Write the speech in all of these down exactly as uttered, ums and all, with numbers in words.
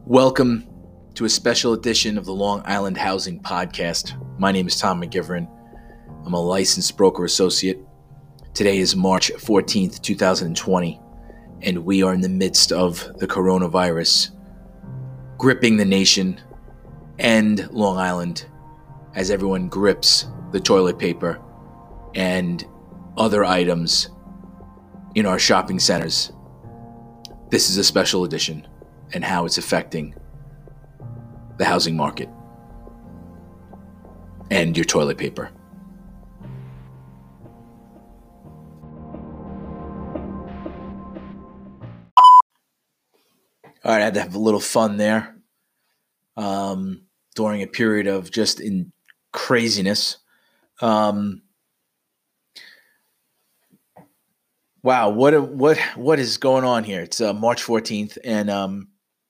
Welcome to a special edition of the Long Island Housing Podcast. My name is Tom McGivern. I'm a licensed broker associate. Today is March fourteenth, twenty twenty, and we are in the midst of the coronavirus gripping the nation and Long Island as everyone grips the toilet paper and other items in our shopping centers. This is a special edition and how it's affecting the housing market and your toilet paper. All right, I had to have a little fun there um, during a period of just in craziness. Um, wow, what what what is going on here? It's uh, March fourteenth, and um,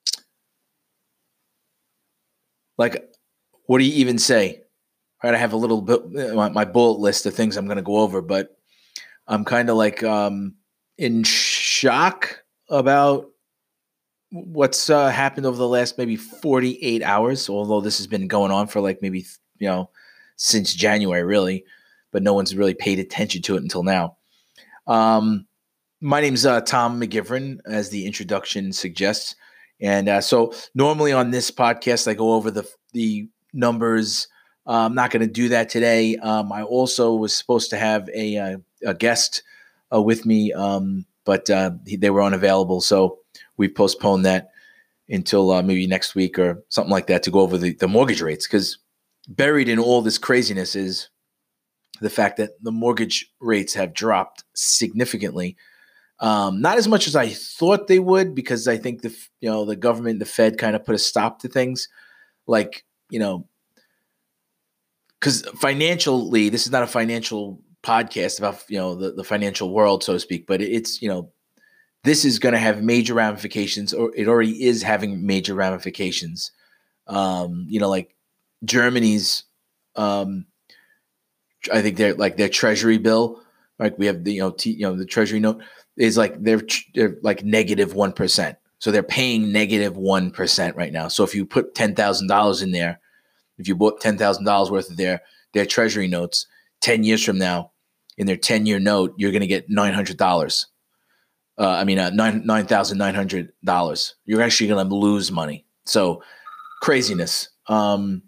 like, what do you even say? Right, I have a little bit my, my bullet list of things I'm going to go over, but I'm kind of like um, in shock about what's uh, happened over the last maybe forty-eight hours. Although this has been going on for like maybe you know since January, really, but no one's really paid attention to it until now. Um, my name's uh, Tom McGivern, as the introduction suggests. And uh, so normally on this podcast, I go over the the numbers. Uh, I'm not going to do that today. Um, I also was supposed to have a, a, a guest uh, with me, um, but uh, they were unavailable. So we postponed that until uh, maybe next week or something like that to go over the, the mortgage rates. Because buried in all this craziness is the fact that the mortgage rates have dropped significantly. Um, not as much as I thought they would, because I think the you know the government, the Fed, kind of put a stop to things. Like you know, because financially, this is not a financial podcast about you know the, the financial world, so to speak. But it's you know this is going to have major ramifications, or it already is having major ramifications. Um, you know, like Germany's, um, I think they're like their treasury bill. Like we have the you know t- you know the treasury note. Is like they're, they're like negative one percent. So they're paying negative one percent right now. So if you put ten thousand dollars in there, if you bought ten thousand dollars worth of their, their treasury notes, ten years from now, in their ten-year note, you're going to get nine hundred dollars. Uh, I mean, uh, nine thousand nine hundred dollars. You're actually going to lose money. So craziness. Um,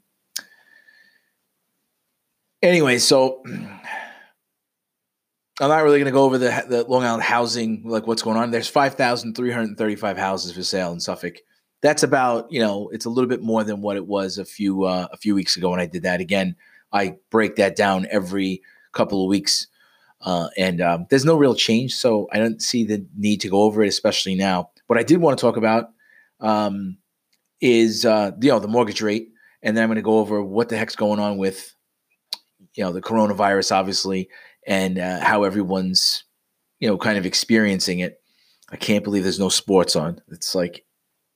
anyway, so I'm not really going to go over the, the Long Island housing, like what's going on. There's five thousand three hundred thirty-five houses for sale in Suffolk. That's about, you know, it's a little bit more than what it was a few uh, a few weeks ago when I did that. Again, I break that down every couple of weeks, uh, and um, there's no real change, so I don't see the need to go over it, especially now. What I did want to talk about um, is, uh, you know, the mortgage rate, and then I'm going to go over what the heck's going on with, you know, the coronavirus, obviously, and uh, how everyone's, you know, kind of experiencing it. I can't believe there's no sports on. It's like,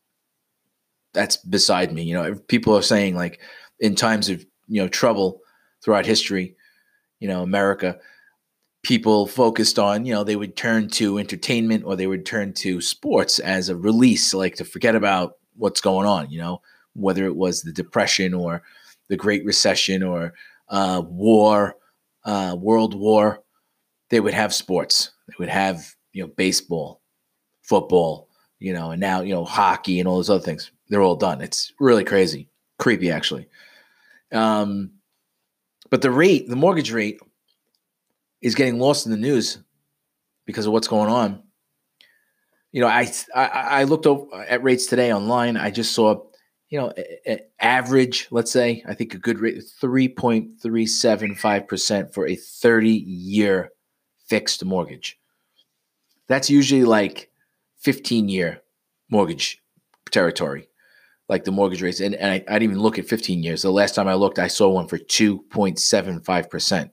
that's beside me. You know, people are saying like in times of, you know, trouble throughout history, you know, America, people focused on, you know, they would turn to entertainment or they would turn to sports as a release, like to forget about what's going on, you know, whether it was the Depression or the Great Recession or uh, war, Uh, World War, they would have sports. They would have, you know, baseball, football, you know, and now, you know, hockey and all those other things. They're all done. It's really crazy. Creepy, actually. Um, but the rate, the mortgage rate is getting lost in the news because of what's going on. You know, I I, I looked at rates today online. I just saw, you know, a, a average, let's say, I think a good rate, three point three seven five percent for a thirty-year fixed mortgage. That's usually like fifteen-year mortgage territory, like the mortgage rates. And, and I, I didn't even look at fifteen years. The last time I looked, I saw one for two point seven five percent.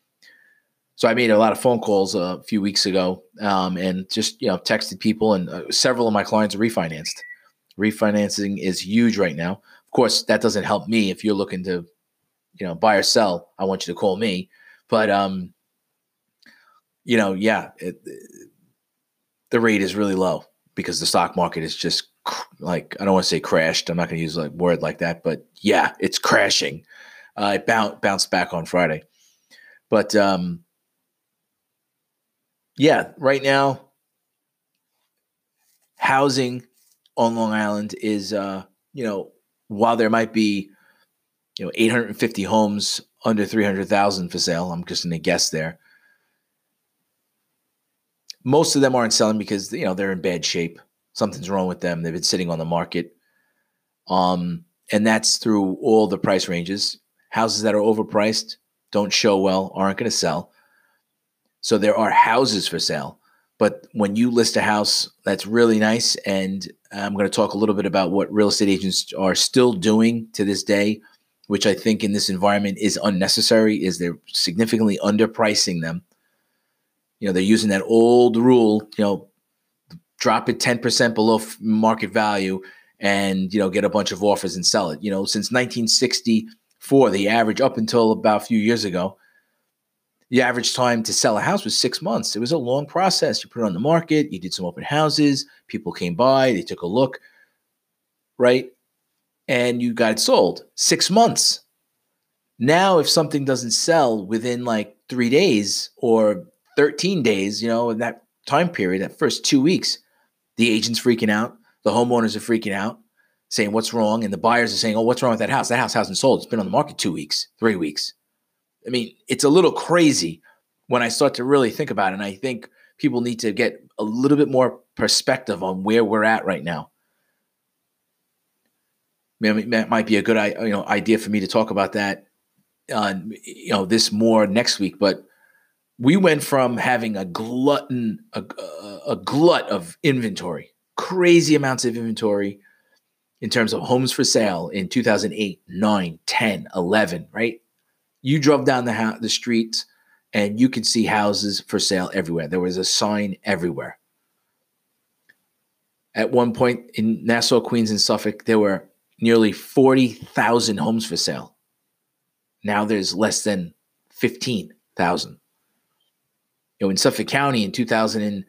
So I made a lot of phone calls a few weeks ago um, and just, you know, texted people, and uh, several of my clients are refinanced. Refinancing is huge right now. Of course, that doesn't help me. If you're looking to, you know, buy or sell, I want you to call me. But, um, you know, yeah, it, the rate is really low because the stock market is just like, I don't want to say crashed. I'm not going to use a word like that, but yeah, it's crashing. Uh, it bounced bounced back on Friday, but um, yeah, right now, housing on Long Island is, uh, you know, while there might be, you know, eight hundred fifty homes under three hundred thousand for sale, I'm just going to guess there. Most of them aren't selling because, you know, they're in bad shape. Something's wrong with them. They've been sitting on the market. Um, and that's through all the price ranges. Houses that are overpriced, don't show well, aren't going to sell. So there are houses for sale. But when you list a house that's really nice, and I'm going to talk a little bit about what real estate agents are still doing to this day, which I think in this environment is unnecessary, is they're significantly underpricing them. You know, they're using that old rule, you know, drop it ten percent below market value and, you know, get a bunch of offers and sell it. You know, since nineteen sixty-four, the average up until about a few years ago, the average time to sell a house was six months. It was a long process. You put it on the market, you did some open houses, people came by, they took a look, right? And you got it sold. Six months. Now, if something doesn't sell within like three days or thirteen days, you know, in that time period, that first two weeks, the agent's freaking out. The homeowners are freaking out, saying what's wrong. And the buyers are saying, oh, what's wrong with that house? That house hasn't sold. It's been on the market two weeks, three weeks. I mean, it's a little crazy when I start to really think about it. And I think people need to get a little bit more perspective on where we're at right now. I mean, that might be a good, you know, idea for me to talk about that, uh, you know, this more next week. But we went from having a glutton, a, a, a glut of inventory, crazy amounts of inventory in terms of homes for sale in two thousand eight, nine, ten, eleven, right? You drove down the ha- the streets and you could see houses for sale everywhere. There was a sign everywhere. At one point in Nassau, Queens, and Suffolk, there were nearly forty thousand homes for sale. Now there's less than fifteen thousand. You know, in Suffolk County in two thousand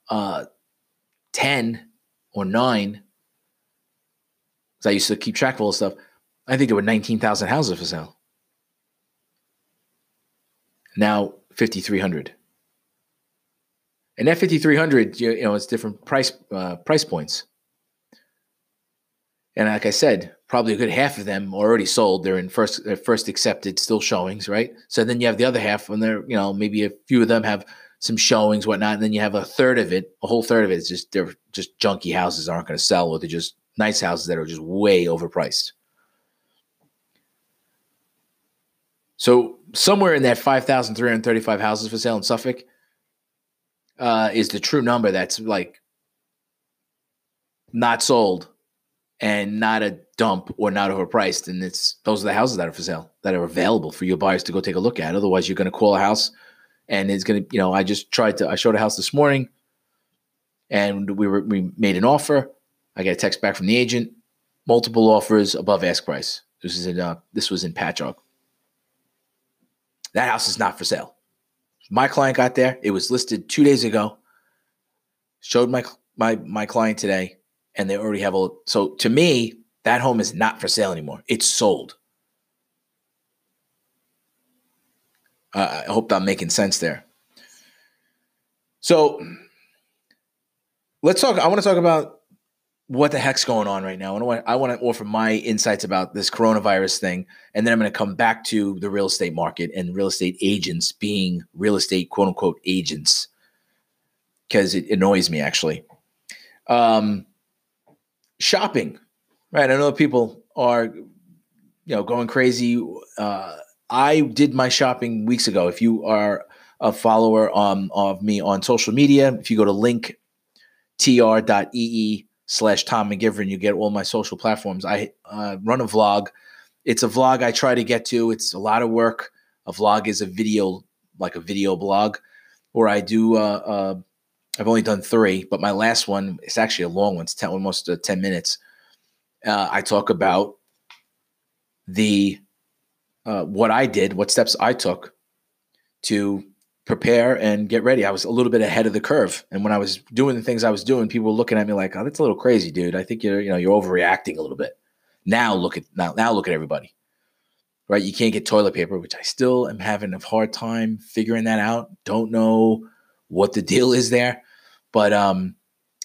ten or nine, because I used to keep track of all this stuff, I think there were nineteen thousand houses for sale. Now fifty-three hundred. And that fifty-three hundred, you, you know, it's different price uh, price points. And like I said, probably a good half of them already sold. They're in first, they're first accepted, still showings, right? So then you have the other half, and they're, you know, maybe a few of them have some showings, whatnot. And then you have a third of it, a whole third of it is just, they're just junky houses that aren't going to sell, or they're just nice houses that are just way overpriced. So somewhere in that five thousand three hundred thirty-five houses for sale in Suffolk uh, is the true number that's like not sold and not a dump or not overpriced. And it's those are the houses that are for sale, that are available for your buyers to go take a look at. Otherwise, you're going to call a house and it's going to, you know, I just tried to, I showed a house this morning and we were, we made an offer. I got a text back from the agent, multiple offers above ask price. This is in, uh, this was in Patchogue. That house is not for sale. My client got there. It was listed two days ago. Showed my my my client today, and they already have a. So to me, that home is not for sale anymore. It's sold. Uh, I hope I'm making sense there. So let's talk. I want to talk about what the heck's going on right now. I want, I want to offer my insights about this coronavirus thing, and then I'm going to come back to the real estate market and real estate agents being real estate quote unquote agents, because it annoys me actually. Um, shopping, right? I know people are, you know, going crazy. Uh, I did my shopping weeks ago. If you are a follower um, of me on social media, if you go to linktr dot e e slash Tom McGivern, you get all my social platforms. I uh, run a vlog. It's a vlog I try to get to. It's a lot of work. A vlog is a video, like a video blog, where I do, uh, uh, I've only done three, but my last one is actually a long one. It's ten, almost uh, ten minutes. Uh, I talk about the, uh, what I did, what steps I took to prepare and get ready. I was a little bit ahead of the curve. And when I was doing the things I was doing, people were looking at me like, oh, that's a little crazy, dude. I think you're, you know, you're overreacting a little bit. Now look at now, now look at everybody. Right? You can't get toilet paper, which I still am having a hard time figuring that out. Don't know what the deal is there. But um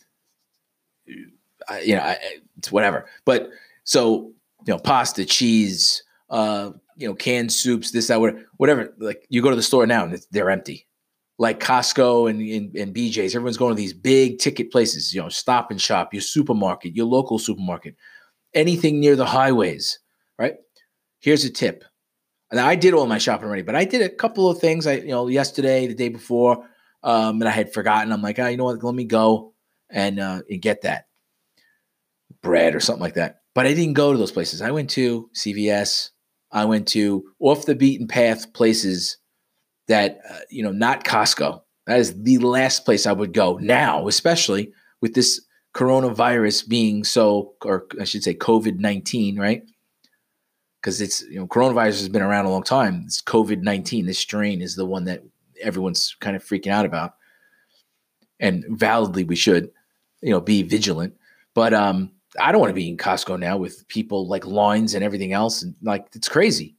I, you know, I, it's whatever. But so, you know, pasta, cheese, uh, you know, canned soups, this, that, whatever, whatever. Like you go to the store now and they're empty. Like Costco and, and, and B J's, everyone's going to these big ticket places, you know, Stop and Shop, your supermarket, your local supermarket, anything near the highways, right? Here's a tip. And I did all my shopping already, but I did a couple of things. I, you know, yesterday, the day before, um, and I had forgotten. I'm like, ah, oh, you know what? Let me go and uh, and get that bread or something like that. But I didn't go to those places. I went to C V S. I went to off the beaten path places that, uh, you know, not Costco. That is the last place I would go now, especially with this coronavirus being so, or I should say COVID nineteen, right? Because it's, you know, coronavirus has been around a long time. It's COVID nineteen. This strain is the one that everyone's kind of freaking out about. And validly, we should, you know, be vigilant. But um, I don't want to be in Costco now with people like lines and everything else. And like, it's crazy.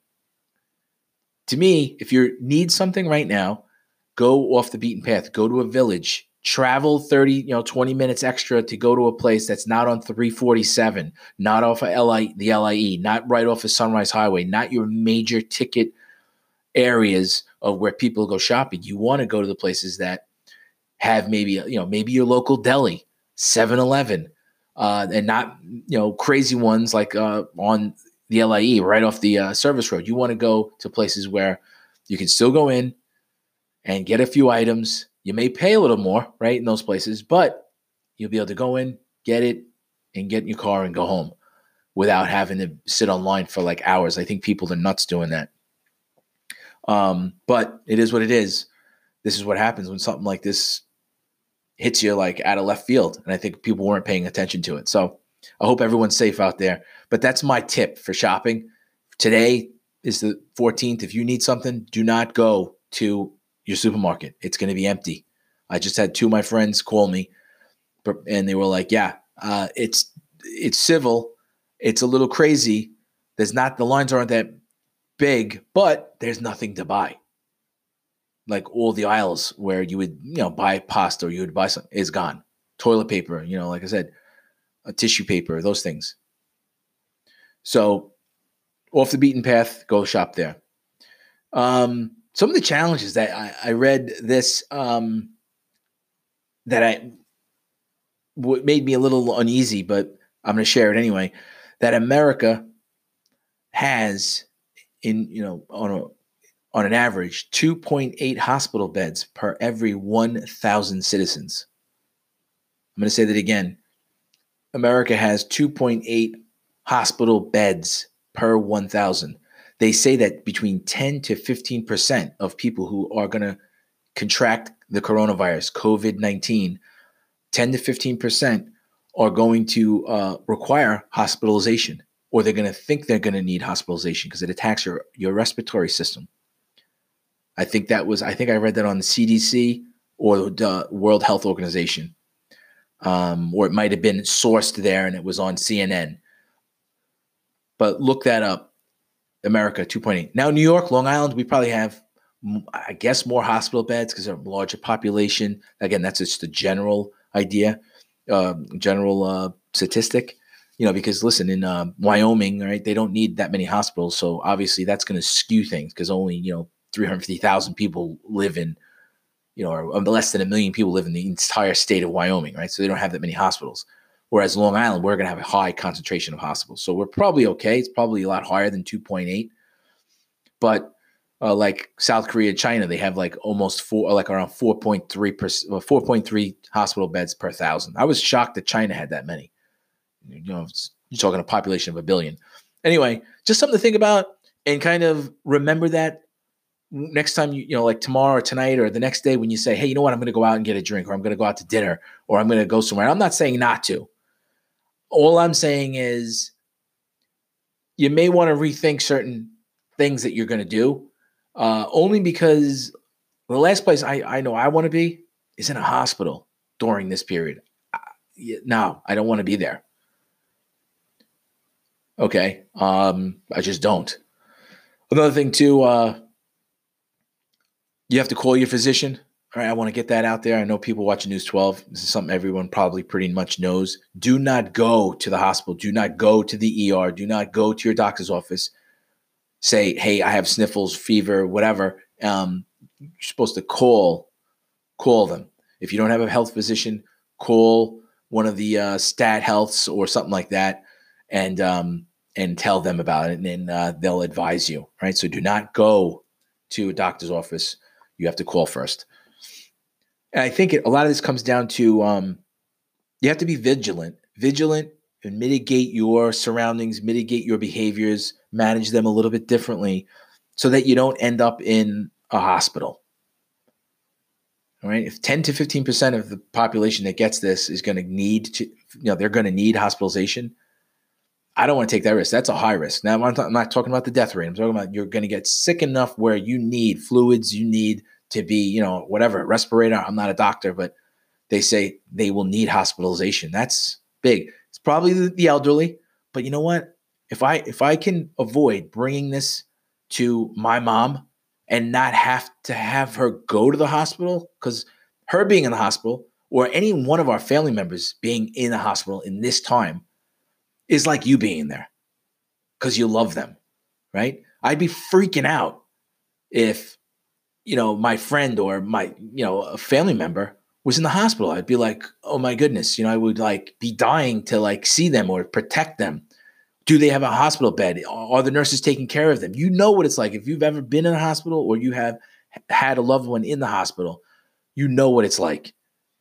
To me, if you need something right now, go off the beaten path. Go to a village. Travel thirty, you know, twenty minutes extra to go to a place that's not on three forty-seven, not off of L I, the L I E, not right off of Sunrise Highway, not your major ticket areas of where people go shopping. You want to go to the places that have maybe, you know, maybe your local deli, seven eleven, uh, and not, you know, crazy ones like uh, on the L I E right off the uh, service road. You want to go to places where you can still go in and get a few items. You may pay a little more, right, in those places, but you'll be able to go in, get it, and get in your car and go home without having to sit online for like hours. I think people are nuts doing that. Um, but it is what it is. This is what happens when something like this hits you like out of left field. And I think people weren't paying attention to it. So I hope everyone's safe out there. But that's my tip for shopping. Today is the fourteenth. If you need something, do not go to your supermarket. It's going to be empty. I just had two of my friends call me and they were like, yeah, uh, it's, it's civil. It's a little crazy. There's not, the lines aren't that big, but there's nothing to buy. Like all the aisles where you would, you know, buy pasta or you would buy some is gone. Toilet paper, you know, like I said, a tissue paper, those things. So off the beaten path, go shop there. Um, Some of the challenges that I, I read this um, that I what made me a little uneasy, but I'm going to share it anyway. That America has, in you know, on a on an average, two point eight hospital beds per every one thousand citizens. I'm going to say that again. America has two point eight hospital beds per one thousand. They say that between ten to fifteen percent of people who are going to contract the coronavirus, COVID nineteen, ten to fifteen percent are going to uh, require hospitalization, or they're going to think they're going to need hospitalization because it attacks your, your respiratory system. I think that was, I think I read that on the C D C or the World Health Organization, um, or it might have been sourced there and it was on C N N. But look that up. America, two point eight. Now, New York, Long Island, we probably have, I guess, more hospital beds because of a larger population. Again, that's just a general idea, uh, general uh, statistic. You know, because listen, in uh, Wyoming, right, they don't need that many hospitals. So obviously that's going to skew things because only, you know, three hundred fifty thousand people live in, you know, or less than a million people live in the entire state of Wyoming, right? So they don't have that many hospitals. Whereas Long Island, we're going to have a high concentration of hospitals. So we're probably okay. It's probably a lot higher than two point eight. But uh, like South Korea, China, they have like almost four, like around four point three percent, four point three hospital beds per thousand. I was shocked that China had that many. You know, you're talking a population of a billion. Anyway, just something to think about and kind of remember that next time, you, you know, like tomorrow or tonight or the next day when you say, hey, you know what, I'm going to go out and get a drink, or I'm going to go out to dinner, or I'm going to go somewhere. I'm not saying not to. All I'm saying is you may want to rethink certain things that you're going to do, uh, only because The last place I, I know I want to be is in a hospital during this period. I, no, I don't want to be there. Okay. Um, I just don't. Another thing too, uh, you have to call your physician. All right, I want to get that out there. I know people watching News twelve. This is something everyone probably pretty much knows. Do not go to the hospital. Do not go to the E R. Do not go to your doctor's office. Say, hey, I have sniffles, fever, whatever. Um, you're supposed to call, call them. If you don't have a health physician, call one of the uh, stat healths or something like that, and um, and tell them about it, and then uh, they'll advise you. Right. So do not go to a doctor's office. You have to call first. And I think it, a lot of this comes down to um, you have to be vigilant, vigilant, and mitigate your surroundings, mitigate your behaviors, manage them a little bit differently, so that you don't end up in a hospital. All right, if ten to fifteen percent of the population that gets this is going to need to, you know, they're going to need hospitalization. I don't want to take that risk. That's a high risk. Now, I'm not, I'm not talking about the death rate. I'm talking about you're going to get sick enough where you need fluids, you need to be, you know, whatever, respirator. I'm not a doctor, but they say they will need hospitalization. That's big. It's probably the, the elderly, but you know what? If I if I can avoid bringing this to my mom and not have to have her go to the hospital, because her being in the hospital or any one of our family members being in the hospital in this time is like you being there because you love them, right? I'd be freaking out if, you know, my friend or my, you know, a family member was in the hospital. I'd be like, oh my goodness, you know, I would like be dying to like see them or protect them. Do they have a hospital bed? Are the nurses taking care of them? You know what it's like. If you've ever been in a hospital or you have had a loved one in the hospital, you know what it's like.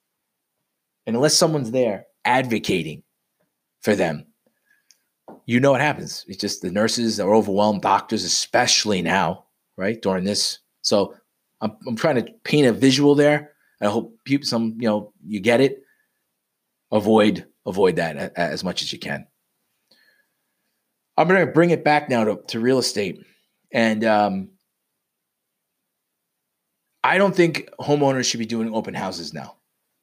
And unless someone's there advocating for them, you know what happens. It's just the nurses are overwhelmed, doctors especially now, right, during this. So I'm, I'm trying to paint a visual there. I hope people, some, you know, you get it. Avoid, avoid that a, a, as much as you can. I'm going to bring it back now to, to real estate. And um, I don't think homeowners should be doing open houses now.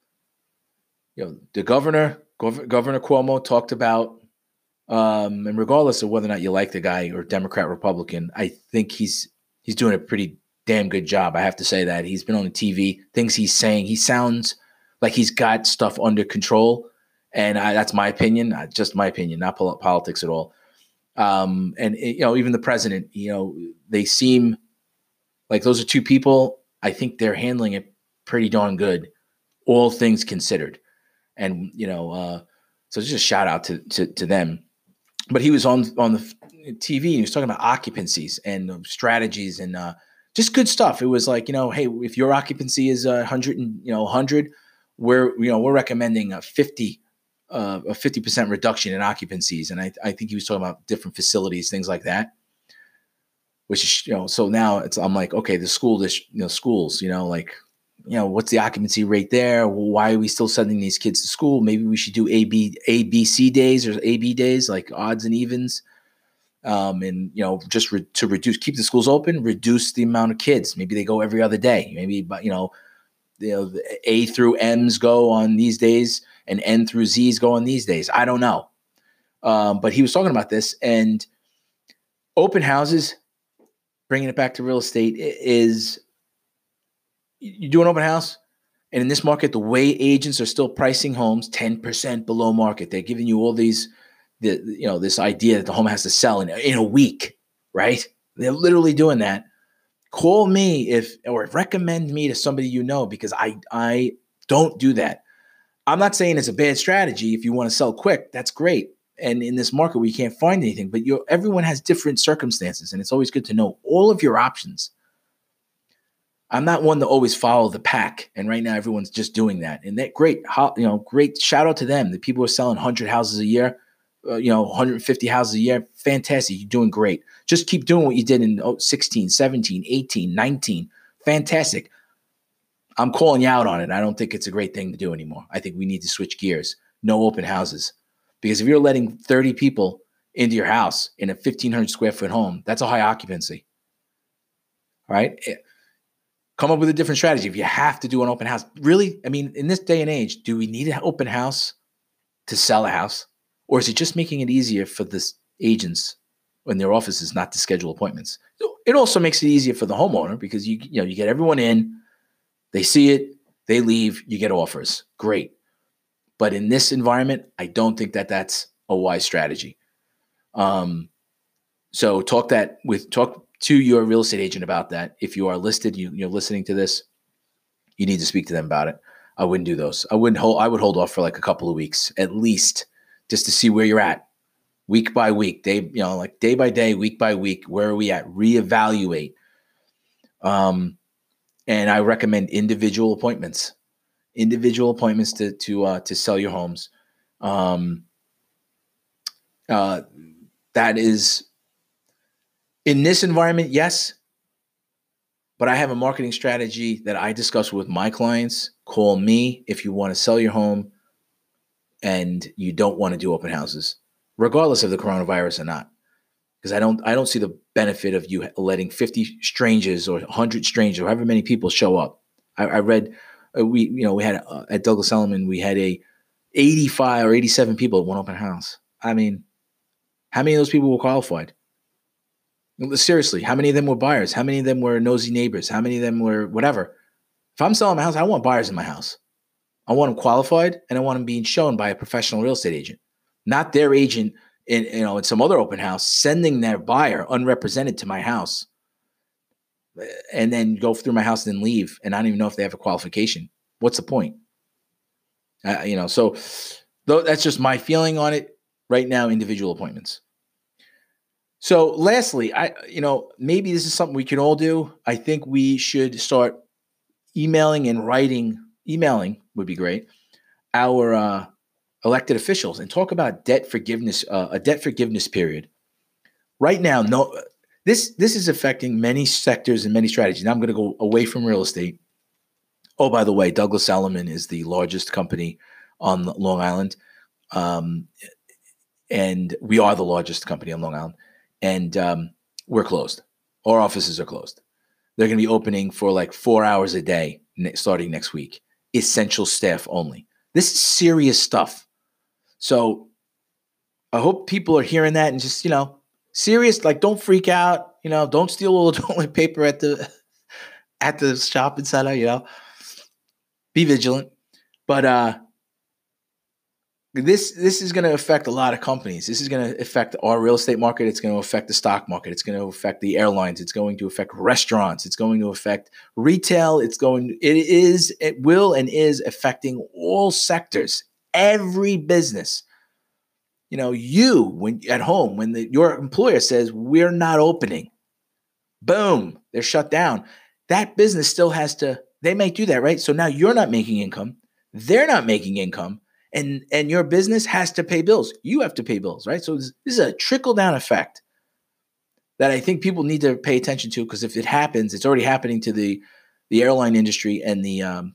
You know, the governor, Gov- Governor Cuomo talked about, um, and regardless of whether or not you like the guy or Democrat, Republican, I think he's he's doing a pretty damn good job. I have to say that. He's been on the T V, things he's saying, he sounds like he's got stuff under control. And I, that's my opinion, just my opinion, not pol- politics at all. Um, and, you know, even the president, you know, they seem like those are two people. I think they're handling it pretty darn good, all things considered. And, you know, uh, so just a shout out to, to, to them. But he was on, on the T V and he was talking about occupancies and strategies and uh, just good stuff. It was like, you know, hey, if your occupancy is a hundred and, you know, one hundred, we're, you know, we're recommending a fifty Uh, a fifty percent reduction in occupancies. And I, I think he was talking about different facilities, things like that, which is, you know, so now it's, I'm like, okay, the school, this, you know, schools, you know, like, you know, what's the occupancy rate there? Why are we still sending these kids to school? Maybe we should do A, B, A, B, C days or A, B days, like odds and evens. Um, and, you know, just re- to reduce, keep the schools open, reduce the amount of kids. Maybe they go every other day. Maybe, but, you know, you know, the A through M's go on these days and N through Z's go on these days. I don't know. Um, but he was talking about this, and open houses, bringing it back to real estate, is you do an open house, and in this market, the way agents are still pricing homes ten percent below market. They're giving you all these, the you know, this idea that the home has to sell in, in a week, right? They're literally doing that. Call me if, or recommend me to somebody you know, because I I don't do that. I'm not saying it's a bad strategy. If you want to sell quick, that's great. And in this market where you can't find anything, but you everyone has different circumstances, and it's always good to know all of your options. I'm not one to always follow the pack, and right now everyone's just doing that. And that great, you know, great shout out to them. The people who are selling one hundred houses a year, uh, you know, one hundred fifty houses a year, fantastic. You're doing great. Just keep doing what you did in sixteen, seventeen, eighteen, nineteen. Fantastic. I'm calling you out on it. I don't think it's a great thing to do anymore. I think we need to switch gears. No open houses. Because if you're letting thirty people into your house in a fifteen hundred square foot home, that's a high occupancy. All right? Come up with a different strategy. If you have to do an open house, really, I mean, in this day and age, do we need an open house to sell a house? Or is it just making it easier for the agents in their offices not to schedule appointments? It also makes it easier for the homeowner because you, you know, you get everyone in, they see it, they leave, you get offers. Great. But in this environment, I don't think that that's a wise strategy. Um, so talk that with talk to your real estate agent about that. If you are listed, you, you're listening to this, you need to speak to them about it. I wouldn't do those. I wouldn't hold, I would hold off for like a couple of weeks at least just to see where you're at week by week, day, you know, like day by day, week by week, where are we at? Reevaluate. Um, and I recommend individual appointments, individual appointments to, to, uh, to sell your homes. Um, uh, that is, in this environment, yes, but I have a marketing strategy that I discuss with my clients. Call me if you want to sell your home and you don't want to do open houses, regardless of the coronavirus or not, because I don't I don't see the benefit of you letting fifty strangers or one hundred strangers, or however many people show up. I, I read uh, we you know we had uh, at Douglas Elliman we had a eighty-five or eighty-seven people at one open house. I mean, how many of those people were qualified? Seriously, how many of them were buyers? How many of them were nosy neighbors? How many of them were whatever? If I'm selling my house, I want buyers in my house. I want them qualified, and I want them being shown by a professional real estate agent, not their agent in you know in some other open house sending their buyer unrepresented to my house, and then go through my house and then leave, and I don't even know if they have a qualification. What's the point? Uh, you know, so though that's just my feeling on it right now. Individual appointments. So lastly, I, you know, maybe this is something we can all do. I think we should start emailing and writing, emailing would be great, our uh, elected officials and talk about debt forgiveness, uh, a debt forgiveness period. Right now, no, this, this is affecting many sectors and many strategies. Now I'm going to go away from real estate. Oh, by the way, Douglas Elliman is the largest company on Long Island. Um, and we are the largest company on Long Island. And um, we're closed. Our offices are closed. They're going to be opening for like four hours a day starting next week. Essential staff only. This is serious stuff. So I hope people are hearing that and just, you know, serious, like don't freak out. You know, don't steal all the toilet paper at the at the shopping center, you know. Be vigilant. But uh This this is going to affect a lot of companies. This is going to affect our real estate market. It's going to affect the stock market. It's going to affect the airlines. It's going to affect restaurants. It's going to affect retail. It's going. It is. It will and is affecting all sectors. Every business. You know, you when at home when the, your employer says we're not opening, boom, they're shut down. That business still has to. They might do that, right? So now you're not making income. They're not making income. And and your business has to pay bills. You have to pay bills, right? So this, this is a trickle-down effect that I think people need to pay attention to, because if it happens, it's already happening to the the airline industry and the um,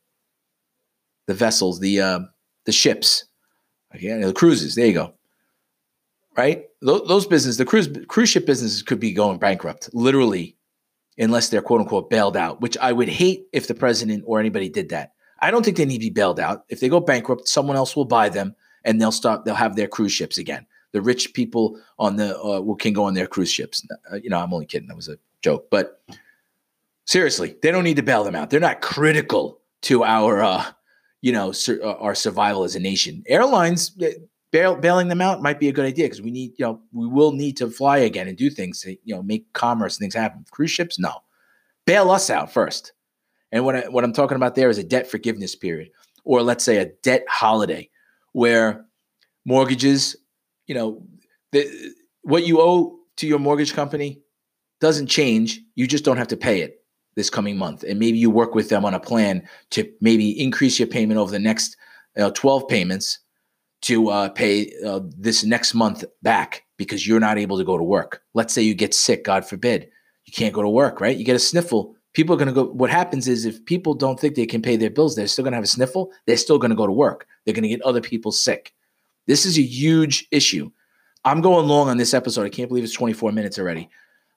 the vessels, the uh, the ships, okay, the cruises. There you go, right? Those, those businesses, the cruise cruise ship businesses could be going bankrupt, literally, unless they're quote unquote bailed out. Which I would hate if the president or anybody did that. I don't think they need to be bailed out. If they go bankrupt, someone else will buy them, and they'll start. They'll have their cruise ships again. The rich people on the uh, will can go on their cruise ships. Uh, you know, I'm only kidding. That was a joke. But seriously, they don't need to bail them out. They're not critical to our, uh, you know, sur- uh, our survival as a nation. Airlines bail- bailing them out might be a good idea, because we need, you know, we will need to fly again and do things to, you know, make commerce and things happen. Cruise ships, no, bail us out first. And what, I, what I'm talking about there is a debt forgiveness period, or let's say a debt holiday, where mortgages, you know, the, what you owe to your mortgage company doesn't change. You just don't have to pay it this coming month. And maybe you work with them on a plan to maybe increase your payment over the next uh, twelve payments to uh, pay uh, this next month back, because you're not able to go to work. Let's say you get sick, God forbid. You can't go to work, right? You get a sniffle. People are going to go. What happens is, if people don't think they can pay their bills, they're still going to have a sniffle. They're still going to go to work. They're going to get other people sick. This is a huge issue. I'm going long on this episode. I can't believe it's twenty-four minutes already.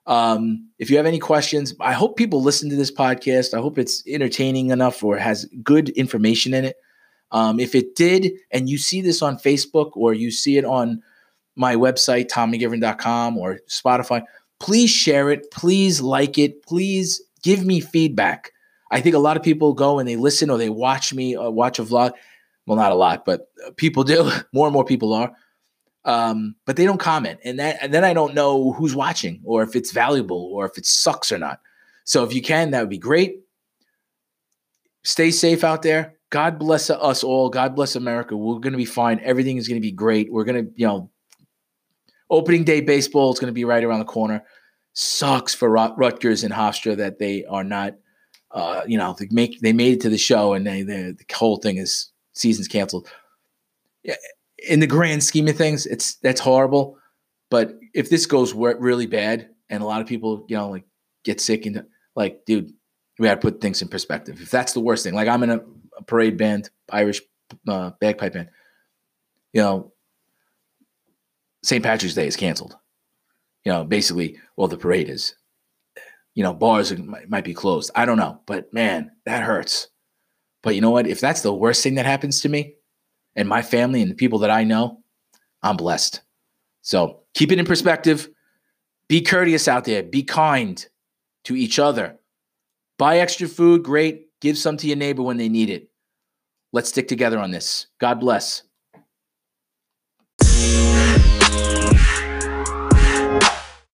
Um, if you have any questions, I hope people listen to this podcast. I hope it's entertaining enough or has good information in it. Um, if it did, and you see this on Facebook or you see it on my website, tom mcgivern dot com or Spotify, please share it. Please like it. Please give me feedback. I think a lot of people go and they listen or they watch me uh, watch a vlog. Well, not a lot, but people do. More and more people are. Um, but they don't comment. And, that, and then I don't know who's watching or if it's valuable or if it sucks or not. So if you can, that would be great. Stay safe out there. God bless us all. God bless America. We're going to be fine. Everything is going to be great. We're going to, you know, opening day baseball is going to be right around the corner. Sucks for Rut- Rutgers and Hofstra that they are not, uh, you know, they make they made it to the show and they, they the whole thing is season's canceled. Yeah, in the grand scheme of things, it's that's horrible. But if this goes really bad and a lot of people, you know, like get sick and like, dude, we got to put things in perspective. If that's the worst thing, like I'm in a, a parade band, Irish uh, bagpipe band, you know, Saint Patrick's Day is canceled. You know, basically, well, the parade is. You know, bars are, might, might be closed. I don't know, but man, that hurts. But you know what? If that's the worst thing that happens to me and my family and the people that I know, I'm blessed. So keep it in perspective. Be courteous out there. Be kind to each other. Buy extra food, great. Give some to your neighbor when they need it. Let's stick together on this. God bless.